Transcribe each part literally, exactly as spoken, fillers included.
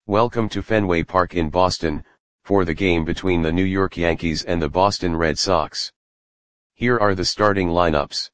Welcome to Fenway Park in Boston, for the game between the New York Yankees and the Boston Red Sox. Here are the starting lineups.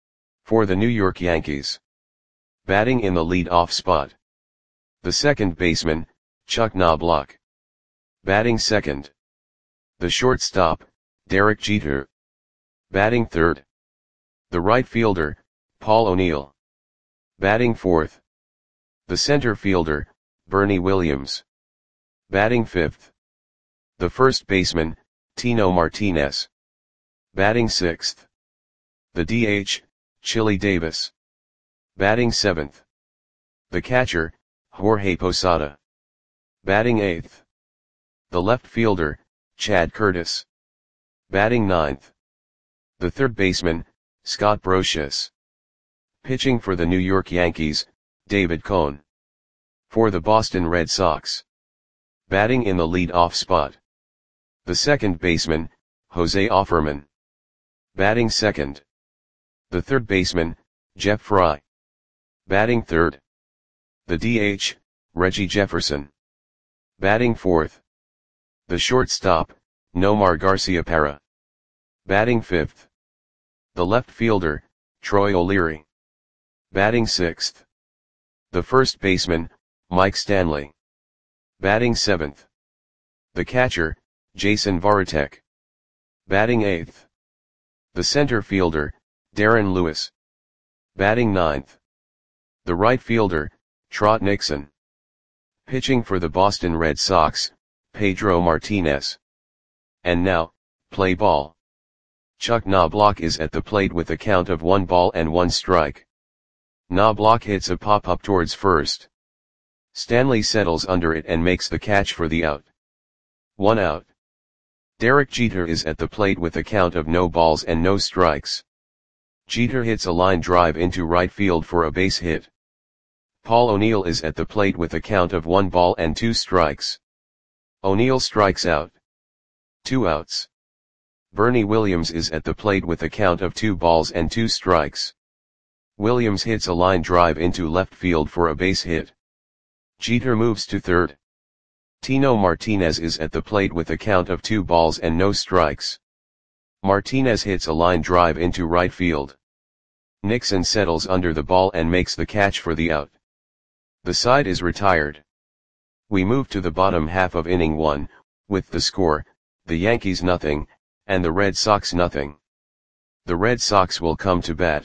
For the New York Yankees. Batting in the lead-off spot. The second baseman, Chuck Knobloch. Batting second. The shortstop, Derek Jeter. Batting third. The right fielder, Paul O'Neill. Batting fourth. The center fielder, Bernie Williams. Batting fifth. The first baseman, Tino Martinez. Batting sixth. The D H, Chili Davis. Batting seventh. The catcher, Jorge Posada. Batting eighth. The left fielder, Chad Curtis. Batting ninth. The third baseman, Scott Brosius. Pitching for the New York Yankees, David Cone. For the Boston Red Sox. Batting in the lead-off spot. The second baseman, Jose Offerman. Batting second. The third baseman, Jeff Fry. Batting third. The D H, Reggie Jefferson. Batting fourth. The shortstop, Nomar Garciaparra. Batting fifth. The left fielder, Troy O'Leary. Batting sixth. The first baseman, Mike Stanley. Batting seventh. The catcher, Jason Varitek. Batting eighth. The center fielder, Darren Lewis. Batting ninth. The right fielder, Trot Nixon. Pitching for the Boston Red Sox, Pedro Martinez. And now, play ball. Chuck Knobloch is at the plate with a count of one ball and one strike. Knobloch hits a pop-up towards first. Stanley settles under it and makes the catch for the out. One out. Derek Jeter is at the plate with a count of no balls and no strikes. Jeter hits a line drive into right field for a base hit. Paul O'Neill is at the plate with a count of one ball and two strikes. O'Neill strikes out. Two outs. Bernie Williams is at the plate with a count of two balls and two strikes. Williams hits a line drive into left field for a base hit. Jeter moves to third. Tino Martinez is at the plate with a count of two balls and no strikes. Martinez hits a line drive into right field. Nixon settles under the ball and makes the catch for the out. The side is retired. We move to the bottom half of inning one, with the score, the Yankees nothing, and the Red Sox nothing. The Red Sox will come to bat.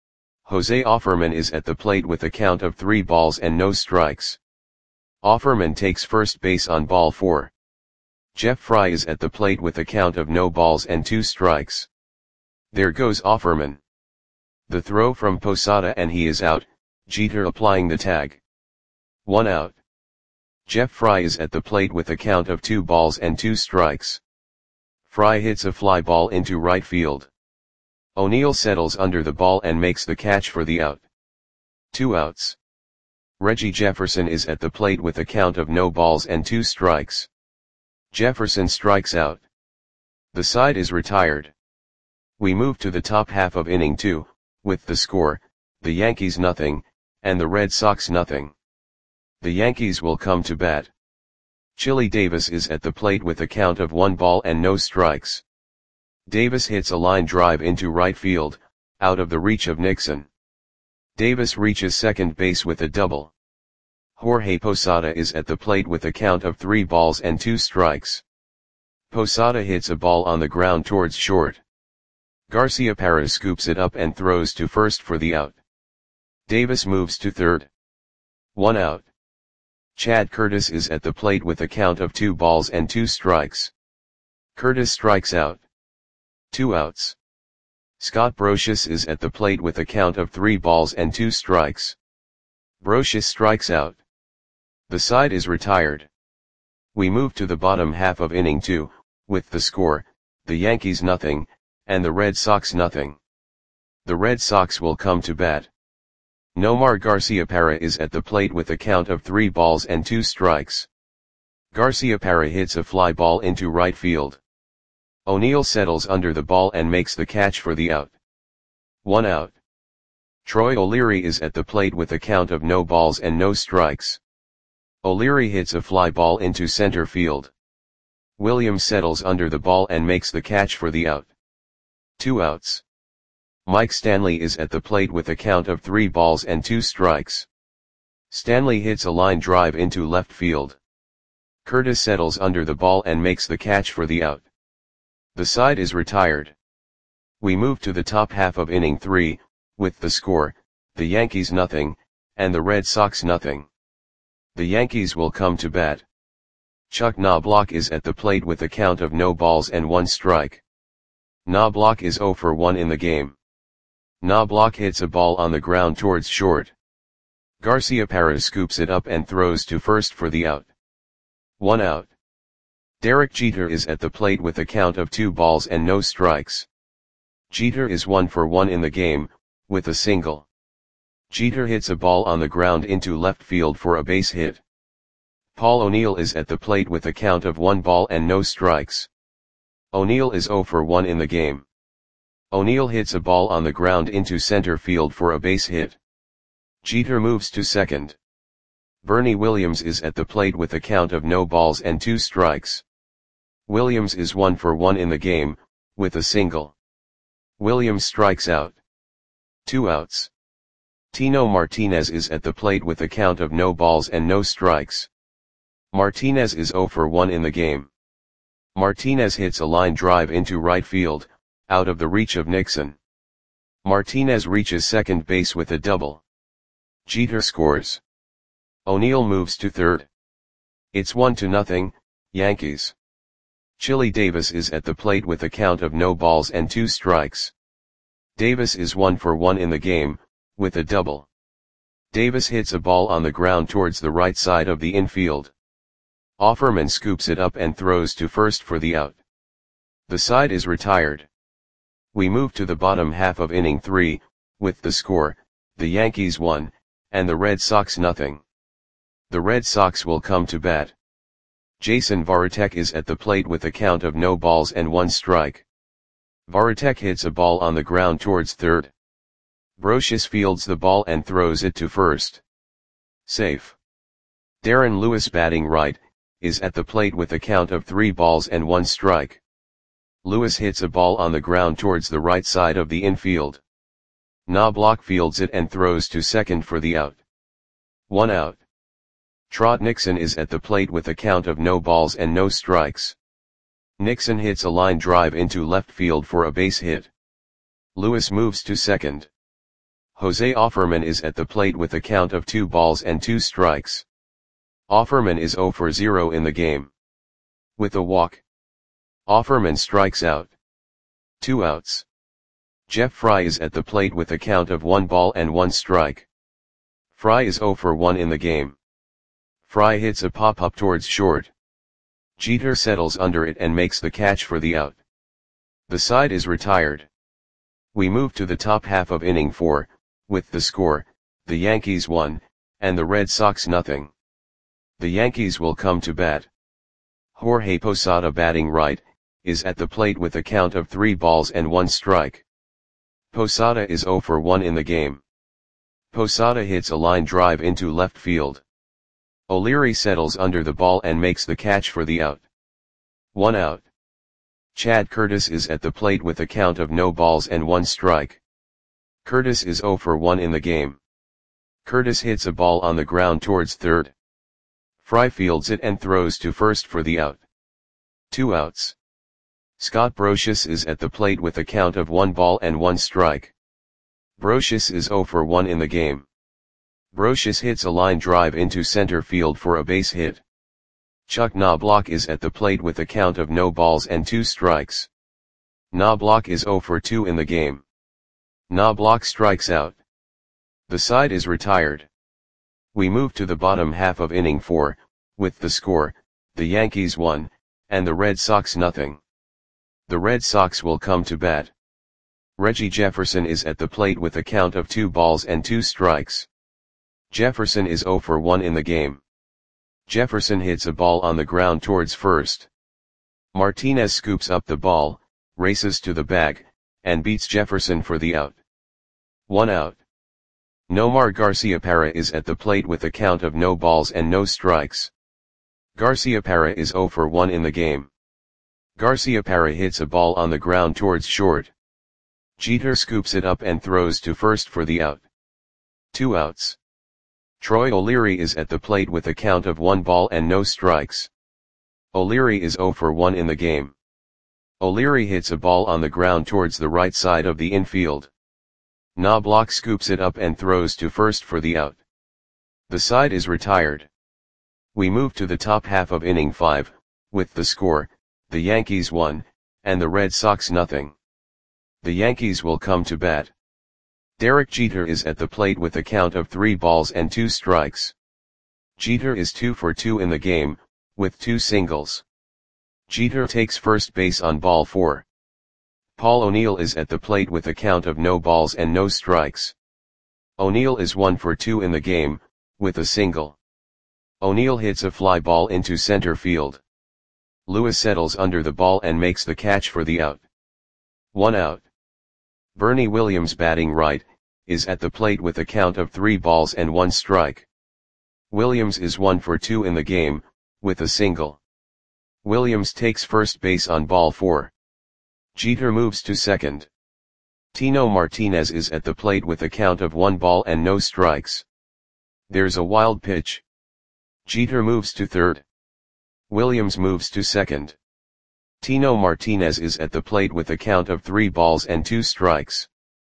Jose Offerman is at the plate with a count of three balls and no strikes. Offerman takes first base on ball four. Jeff Fry is at the plate with a count of no balls and two strikes. There goes Offerman. The throw from Posada and he is out, Jeter applying the tag. One out. Jeff Fry is at the plate with a count of two balls and two strikes. Fry hits a fly ball into right field. O'Neill settles under the ball and makes the catch for the out. Two outs. Reggie Jefferson is at the plate with a count of no balls and two strikes. Jefferson strikes out. The side is retired. We move to the top half of inning two, with the score, the Yankees nothing, and the Red Sox nothing. The Yankees will come to bat. Chili Davis is at the plate with a count of one ball and no strikes. Davis hits a line drive into right field, out of the reach of Nixon. Davis reaches second base with a double. Jorge Posada is at the plate with a count of three balls and two strikes. Posada hits a ball on the ground towards short. Garciaparra scoops it up and throws to first for the out. Davis moves to third. One out. Chad Curtis is at the plate with a count of two balls and two strikes. Curtis strikes out. Two outs. Scott Brosius is at the plate with a count of three balls and two strikes. Brosius strikes out. The side is retired. We move to the bottom half of inning two, with the score, the Yankees nothing, and the Red Sox nothing. The Red Sox will come to bat. Nomar Garciaparra is at the plate with a count of three balls and two strikes. Garciaparra hits a fly ball into right field. O'Neill settles under the ball and makes the catch for the out. One out. Troy O'Leary is at the plate with a count of no balls and no strikes. O'Leary hits a fly ball into center field. Williams settles under the ball and makes the catch for the out. Two outs. Mike Stanley is at the plate with a count of three balls and two strikes. Stanley hits a line drive into left field. Curtis settles under the ball and makes the catch for the out. The side is retired. We move to the top half of inning three, with the score, the Yankees nothing, and the Red Sox nothing. The Yankees will come to bat. Chuck Knobloch is at the plate with a count of no balls and one strike. Knobloch is oh for one in the game. Knobloch hits a ball on the ground towards short. Garciaparra scoops it up and throws to first for the out. One out. Derek Jeter is at the plate with a count of two balls and no strikes. Jeter is one for one in the game, with a single. Jeter hits a ball on the ground into left field for a base hit. Paul O'Neill is at the plate with a count of one ball and no strikes. O'Neill is oh for one in the game. O'Neill hits a ball on the ground into center field for a base hit. Jeter moves to second. Bernie Williams is at the plate with a count of no balls and two strikes. Williams is one for one in the game, with a single. Williams strikes out. Two outs. Tino Martinez is at the plate with a count of no balls and no strikes. Martinez is oh for one in the game. Martinez hits a line drive into right field, out of the reach of Nixon. Martinez reaches second base with a double. Jeter scores. O'Neill moves to third. It's one to nothing, Yankees. Chili Davis is at the plate with a count of no balls and two strikes. Davis is one for one in the game, with a double. Davis hits a ball on the ground towards the right side of the infield. Offerman scoops it up and throws to first for the out. The side is retired. We move to the bottom half of inning three, with the score, the Yankees one, and the Red Sox nothing. The Red Sox will come to bat. Jason Varitek is at the plate with a count of no balls and one strike. Varitek hits a ball on the ground towards third. Brocious fields the ball and throws it to first. Safe. Darren Lewis, batting right, is at the plate with a count of three balls and one strike. Lewis hits a ball on the ground towards the right side of the infield. Knobloch fields it and throws to second for the out. One out. Trot Nixon is at the plate with a count of no balls and no strikes. Nixon hits a line drive into left field for a base hit. Lewis moves to second. Jose Offerman is at the plate with a count of two balls and two strikes. Offerman is oh for zero in the game. With a walk. Offerman strikes out. Two outs. Jeff Fry is at the plate with a count of one ball and one strike. Fry is oh for one in the game. Fry hits a pop-up towards short. Jeter settles under it and makes the catch for the out. The side is retired. We move to the top half of inning four, with the score, the Yankees one, and the Red Sox nothing. The Yankees will come to bat. Jorge Posada, batting right, is at the plate with a count of three balls and one strike. Posada is oh for one in the game. Posada hits a line drive into left field. O'Leary settles under the ball and makes the catch for the out. One out. Chad Curtis is at the plate with a count of no balls and one strike. Curtis is oh for one in the game. Curtis hits a ball on the ground towards third. Fry fields it and throws to first for the out. Two outs. Scott Brocious is at the plate with a count of one ball and one strike. Brocious is oh for one in the game. Brocious hits a line drive into center field for a base hit. Chuck Knobloch is at the plate with a count of no balls and two strikes. Knobloch is oh for two in the game. Knobloch strikes out. The side is retired. We move to the bottom half of inning four, with the score, the Yankees one, and the Red Sox nothing. The Red Sox will come to bat. Reggie Jefferson is at the plate with a count of two balls and two strikes. Jefferson is oh for one in the game. Jefferson hits a ball on the ground towards first. Martinez scoops up the ball, races to the bag, and beats Jefferson for the out. One out. Nomar Garciaparra is at the plate with a count of no balls and no strikes. Garciaparra is zero for one in the game. Garciaparra hits a ball on the ground towards short. Jeter scoops it up and throws to first for the out. Two outs. Troy O'Leary is at the plate with a count of one ball and no strikes. O'Leary is zero for one in the game. O'Leary hits a ball on the ground towards the right side of the infield. Knobloch scoops it up and throws to first for the out. The side is retired. We move to the top half of inning five, with the score, the Yankees one, and the Red Sox nothing. The Yankees will come to bat. Derek Jeter is at the plate with a count of three balls and two strikes. Jeter is two for two in the game, with two singles. Jeter takes first base on ball four. Paul O'Neill is at the plate with a count of no balls and no strikes. O'Neill is one for two in the game, with a single. O'Neill hits a fly ball into center field. Lewis settles under the ball and makes the catch for the out. One out. Bernie Williams, batting right, is at the plate with a count of three balls and one strike. Williams is one for two in the game, with a single. Williams takes first base on ball four. Jeter moves to second. Tino Martinez is at the plate with a count of one ball and no strikes. There's a wild pitch. Jeter moves to third. Williams moves to second. Tino Martinez is at the plate with a count of three balls and two strikes.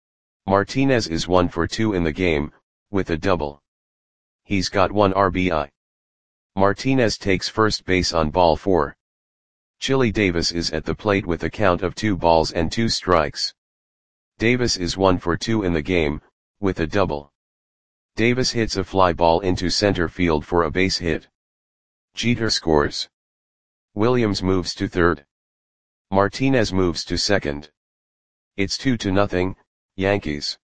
Martinez is one for two in the game, with a double. He's got one R B I. Martinez takes first base on ball four. Chili Davis is at the plate with a count of two balls and two strikes. Davis is one for two in the game, with a double. Davis hits a fly ball into center field for a base hit. Jeter scores. Williams moves to third. Martinez moves to second. It's two to nothing, Yankees.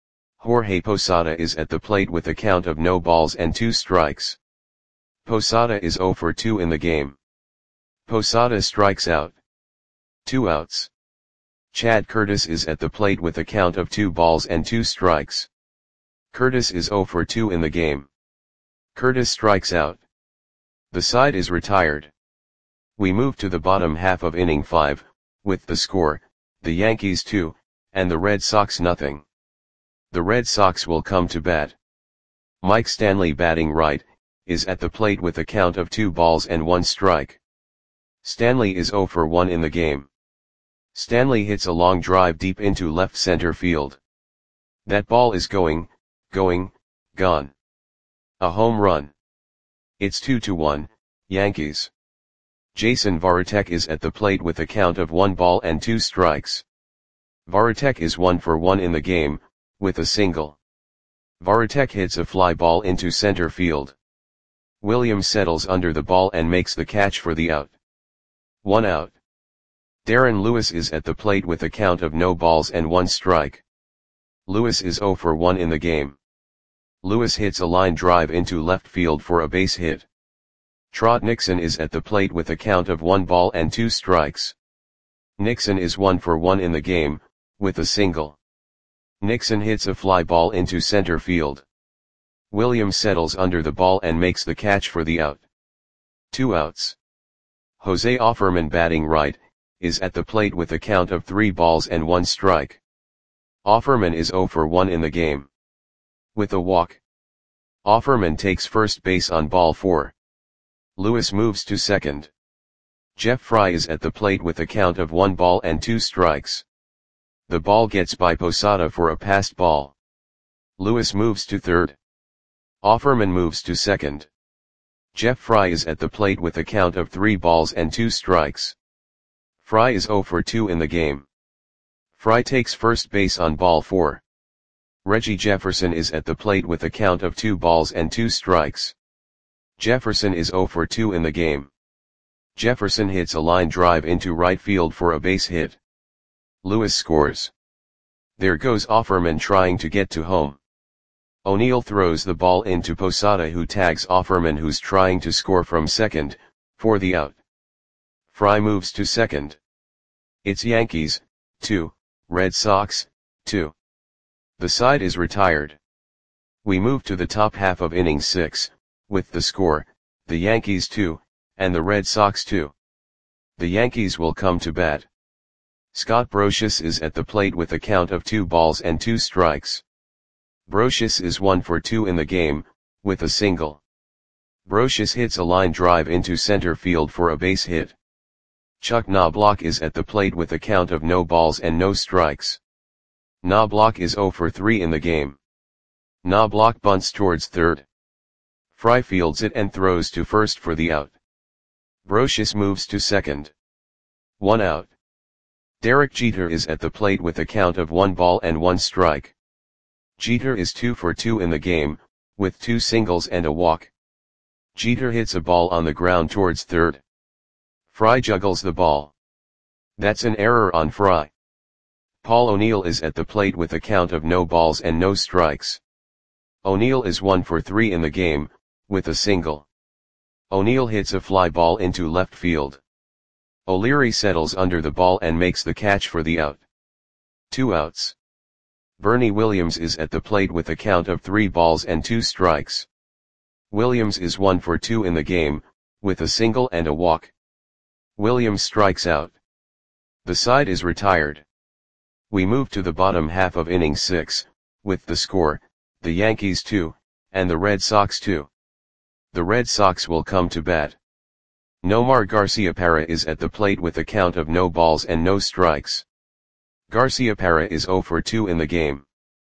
Jorge Posada is at the plate with a count of no balls and two strikes. Posada is zero for two in the game. Posada strikes out. Two outs. Chad Curtis is at the plate with a count of two balls and two strikes. Curtis is zero for two in the game. Curtis strikes out. The side is retired. We move to the bottom half of inning five, with the score, the Yankees two, and the Red Sox nothing. The Red Sox will come to bat. Mike Stanley, batting right, is at the plate with a count of two balls and one strike. Stanley is zero for one in the game. Stanley hits a long drive deep into left center field. That ball is going, going, gone. A home run. It's two to one, Yankees. Jason Varitek is at the plate with a count of one ball and two strikes. Varitek is one for one in the game, with a single. Varitek hits a fly ball into center field. Williams settles under the ball and makes the catch for the out. One out. Darren Lewis is at the plate with a count of no balls and one strike. Lewis is zero for one in the game. Lewis hits a line drive into left field for a base hit. Trot Nixon is at the plate with a count of one ball and two strikes. Nixon is one for one in the game, with a single. Nixon hits a fly ball into center field. Williams settles under the ball and makes the catch for the out. Two outs. Jose Offerman, batting right, is at the plate with a count of three balls and one strike. Offerman is zero for one in the game. With a walk. Offerman takes first base on ball four. Lewis moves to second. Jeff Fry is at the plate with a count of one ball and two strikes. The ball gets by Posada for a passed ball. Lewis moves to third. Offerman moves to second. Jeff Fry is at the plate with a count of three balls and two strikes. Fry is zero for two in the game. Fry takes first base on ball four. Reggie Jefferson is at the plate with a count of two balls and two strikes. Jefferson is zero for two in the game. Jefferson hits a line drive into right field for a base hit. Lewis scores. There goes Offerman trying to get to home. O'Neill throws the ball into Posada, who tags Offerman, who's trying to score from second, for the out. Fry moves to second. It's Yankees, two, Red Sox, two. The side is retired. We move to the top half of inning six, with the score, the Yankees two, and the Red Sox two. The Yankees will come to bat. Scott Brosius is at the plate with a count of two balls and two strikes. Brosius is one for two in the game, with a single. Brosius hits a line drive into center field for a base hit. Chuck Knobloch is at the plate with a count of no balls and no strikes. Knobloch is zero for three in the game. Knobloch bunts towards third. Fry fields it and throws to first for the out. Brosius moves to second. One out. Derek Jeter is at the plate with a count of one ball and one strike. Jeter is two for two in the game, with two singles and a walk. Jeter hits a ball on the ground towards third. Fry juggles the ball. That's an error on Fry. Paul O'Neill is at the plate with a count of no balls and no strikes. O'Neill is one for three in the game, with a single. O'Neill hits a fly ball into left field. O'Leary settles under the ball and makes the catch for the out. Two outs. Bernie Williams is at the plate with a count of three balls and two strikes. Williams is one for two in the game, with a single and a walk. Williams strikes out. The side is retired. We move to the bottom half of inning six, with the score, the Yankees two, and the Red Sox two. The Red Sox will come to bat. Nomar Garciaparra is at the plate with a count of no balls and no strikes. Garciaparra is zero for two in the game.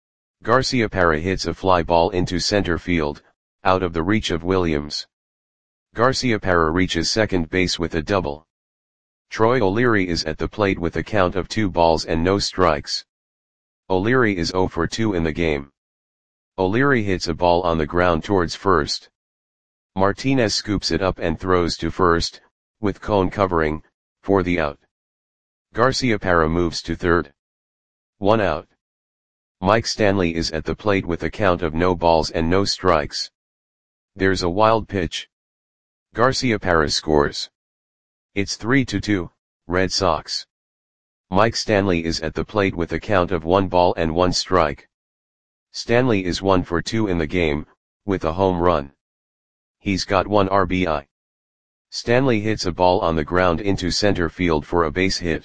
Garciaparra hits a fly ball into center field, out of the reach of Williams. Garciaparra reaches second base with a double. Troy O'Leary is at the plate with a count of two balls and no strikes. O'Leary is zero for two in the game. O'Leary hits a ball on the ground towards first. Martinez scoops it up and throws to first, with Cone covering, for the out. Garciaparra moves to third. One out. Mike Stanley is at the plate with a count of no balls and no strikes. There's a wild pitch. Garciaparra scores. It's three to two, Red Sox. Mike Stanley is at the plate with a count of one ball and one strike. Stanley is one for two in the game, with a home run. He's got one R B I. Stanley hits a ball on the ground into center field for a base hit.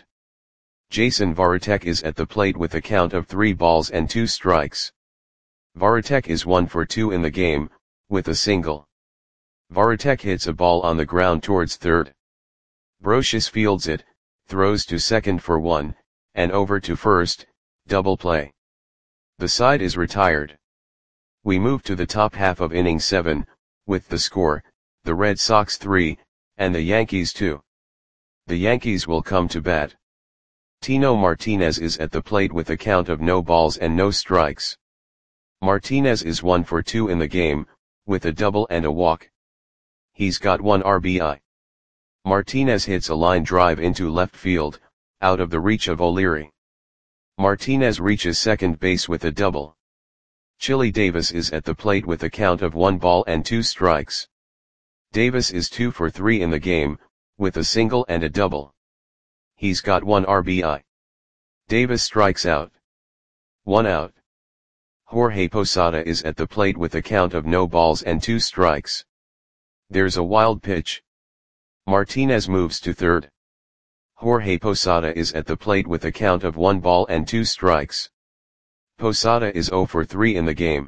Jason Varitek is at the plate with a count of three balls and two strikes. Varitek is one for two in the game, with a single. Varitek hits a ball on the ground towards third. Brosius fields it, throws to second for one, and over to first, double play. The side is retired. We move to the top half of inning seven, with the score, the Red Sox three, and the Yankees two. The Yankees will come to bat. Tino Martinez is at the plate with a count of no balls and no strikes. Martinez is one for two in the game, with a double and a walk. He's got one R B I. Martinez hits a line drive into left field, out of the reach of O'Leary. Martinez reaches second base with a double. Chili Davis is at the plate with a count of one ball and two strikes. Davis is two for three in the game, with a single and a double. He's got one R B I. Davis strikes out. One out. Jorge Posada is at the plate with a count of no balls and two strikes. There's a wild pitch. Martinez moves to third. Jorge Posada is at the plate with a count of one ball and two strikes. Posada is zero for three in the game.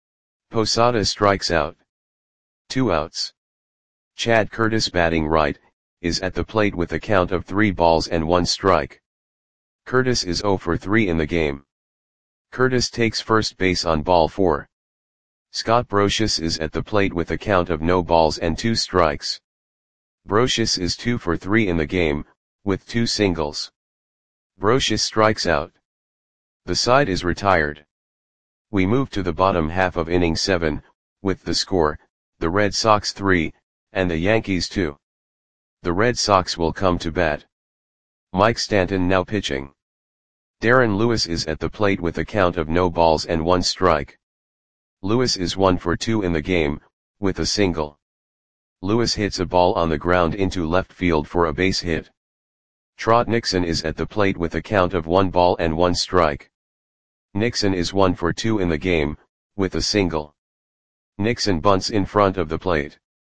Posada strikes out. Two outs. Chad Curtis, batting right, is at the plate with a count of three balls and one strike. Curtis is zero for three in the game. Curtis takes first base on ball four. Scott Brosius is at the plate with a count of no balls and two strikes. Brosius is two for three in the game, with two singles. Brosius strikes out. The side is retired. We move to the bottom half of inning seven, with the score, the Red Sox three, and the Yankees two. The Red Sox will come to bat. Mike Stanton now pitching. Darren Lewis is at the plate with a count of no balls and one strike. Lewis is one for two in the game, with a single. Lewis hits a ball on the ground into left field for a base hit. Trot Nixon is at the plate with a count of one ball and one strike. Nixon is one for two in the game, with a single. Nixon bunts in front of the plate.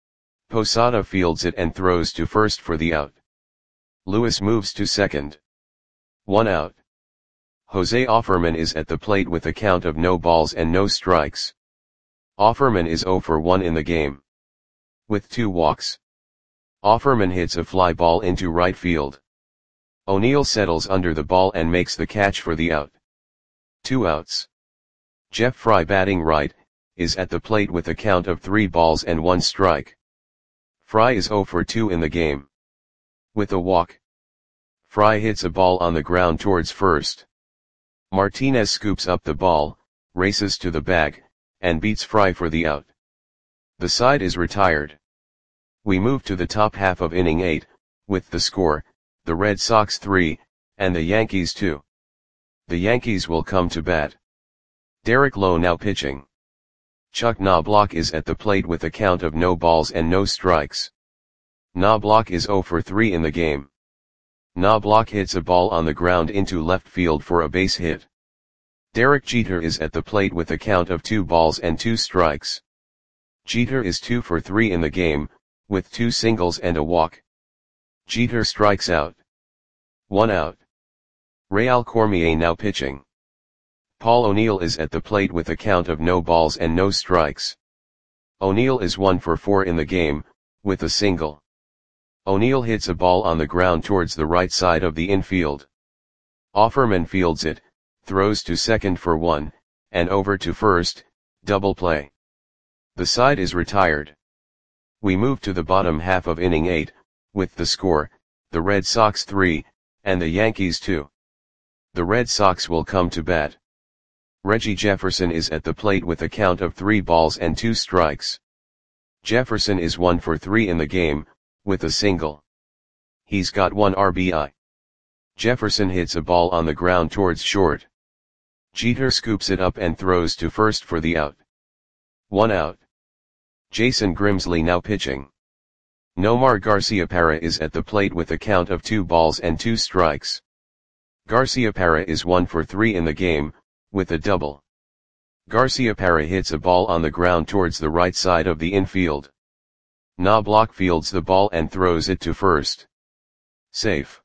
Posada fields it and throws to first for the out. Lewis moves to second. One out. Jose Offerman is at the plate with a count of no balls and no strikes. Offerman is zero for one in the game. With two walks. Offerman hits a fly ball into right field. O'Neill settles under the ball and makes the catch for the out. Two outs. Jeff Fry, batting right, is at the plate with a count of three balls and one strike. Fry is zero for two in the game. With a walk. Fry hits a ball on the ground towards first. Martinez scoops up the ball, races to the bag, and beats Fry for the out. The side is retired. We move to the top half of inning eight, with the score, the Red Sox three, and the Yankees two. The Yankees will come to bat. Derek Lowe now pitching. Chuck Knobloch is at the plate with a count of no balls and no strikes. Knobloch is zero for three in the game. Knobloch hits a ball on the ground into left field for a base hit. Derek Jeter is at the plate with a count of two balls and two strikes. Jeter is two for three in the game, with two singles and a walk. Jeter strikes out. One out. Real Cormier now pitching. Paul O'Neill is at the plate with a count of no balls and no strikes. O'Neill is one for four in the game, with a single. O'Neill hits a ball on the ground towards the right side of the infield. Offerman fields it, throws to second for one, and over to first, double play. The side is retired. We move to the bottom half of inning eight, with the score, the Red Sox three, and the Yankees two. The Red Sox will come to bat. Reggie Jefferson is at the plate with a count of three balls and two strikes. Jefferson is one for three in the game, with a single. He's got one R B I. Jefferson hits a ball on the ground towards short. Jeter scoops it up and throws to first for the out. One out. Jason Grimsley now pitching. Nomar Garciaparra is at the plate with a count of two balls and two strikes. Garciaparra is one for three in the game, with a double. Garciaparra hits a ball on the ground towards the right side of the infield. Knobloch fields the ball and throws it to first. Safe.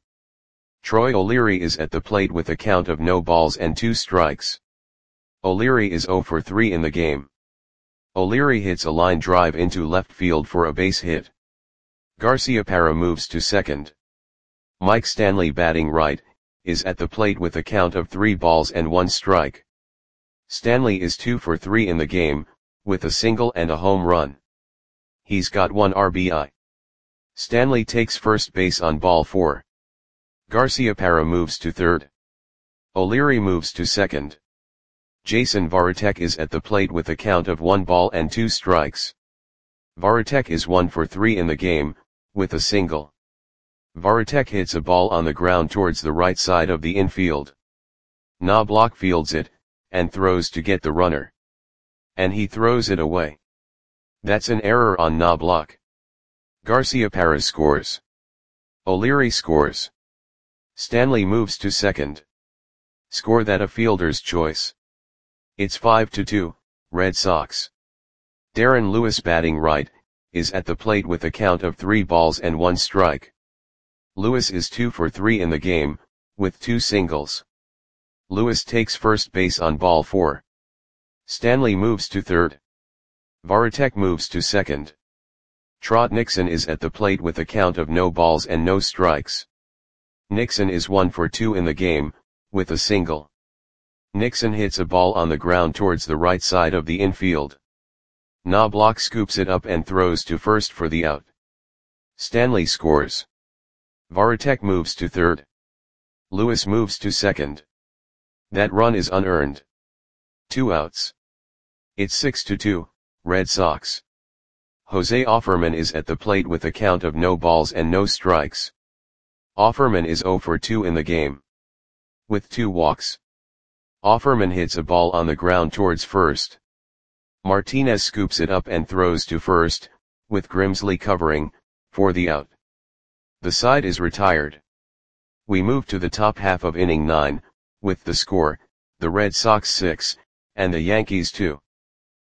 Troy O'Leary is at the plate with a count of no balls and two strikes. O'Leary is zero for three in the game. O'Leary hits a line drive into left field for a base hit. Garciaparra moves to second. Mike Stanley, batting right, is at the plate with a count of three balls and one strike. Stanley is two for three in the game, with a single and a home run. He's got one R B I. Stanley takes first base on ball four. Garciaparra moves to third. O'Leary moves to second. Jason Varitek is at the plate with a count of one ball and two strikes. Varitek is one for three in the game, with a single. Varitek hits a ball on the ground towards the right side of the infield. Knobloch fields it, and throws to get the runner. And he throws it away. That's an error on Knobloch. Garciaparra scores. O'Leary scores. Stanley moves to second. Score that a fielder's choice. It's five to two, Red Sox. Darren Lewis, batting right, is at the plate with a count of three balls and one strike. Lewis is two for three in the game, with two singles. Lewis takes first base on ball four. Stanley moves to third. Varitek moves to second. Trot Nixon is at the plate with a count of no balls and no strikes. Nixon is one for two in the game, with a single. Nixon hits a ball on the ground towards the right side of the infield. Knobloch scoops it up and throws to first for the out. Stanley scores. Varitek moves to third. Lewis moves to second. That run is unearned. Two outs. It's six to two, Red Sox. Jose Offerman is at the plate with a count of no balls and no strikes. Offerman is zero for two in the game. With two walks. Offerman hits a ball on the ground towards first. Martinez scoops it up and throws to first, with Grimsley covering, for the out. The side is retired. We move to the top half of inning nine, with the score, the Red Sox six, and the Yankees two.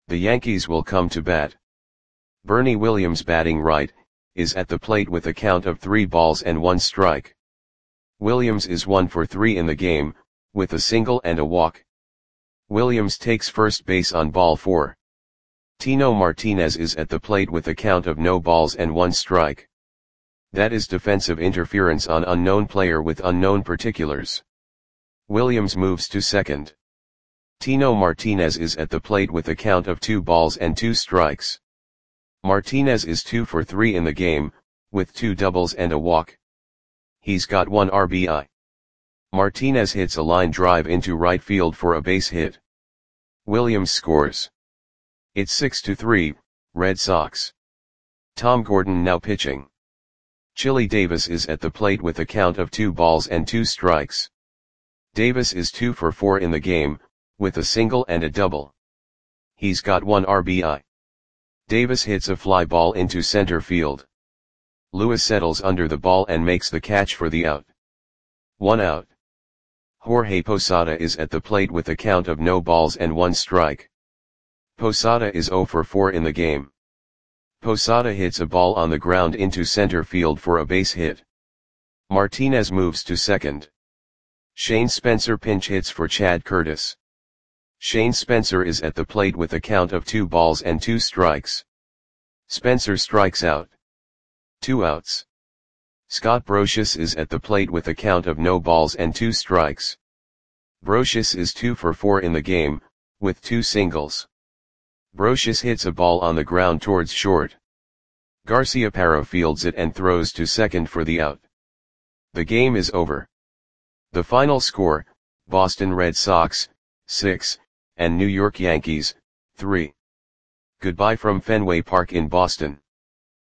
The Yankees will come to bat. Bernie Williams, batting right, is at the plate with a count of three balls and one strike. Williams is one for three in the game, with a single and a walk. Williams takes first base on ball four. Tino Martinez is at the plate with a count of no balls and one strike. That is defensive interference on unknown player with unknown particulars. Williams moves to second. Tino Martinez is at the plate with a count of two balls and two strikes. Martinez is two for three in the game, with two doubles and a walk. He's got one R B I. Martinez hits a line drive into right field for a base hit. Williams scores. It's six to three, Red Sox. Tom Gordon now pitching. Chili Davis is at the plate with a count of two balls and two strikes. Davis is two for four in the game, with a single and a double. He's got one R B I. Davis hits a fly ball into center field. Lewis settles under the ball and makes the catch for the out. One out. Jorge Posada is at the plate with a count of no balls and one strike. Posada is zero for four in the game. Posada hits a ball on the ground into center field for a base hit. Martinez moves to second. Shane Spencer pinch hits for Chad Curtis. Shane Spencer is at the plate with a count of two balls and two strikes. Spencer strikes out. Two outs. Scott Brosius is at the plate with a count of no balls and two strikes. Brosius is two for four in the game, with two singles. Brosius hits a ball on the ground towards short. Garciaparra fields it and throws to second for the out. The game is over. The final score, Boston Red Sox, six, and New York Yankees, three. Goodbye from Fenway Park in Boston.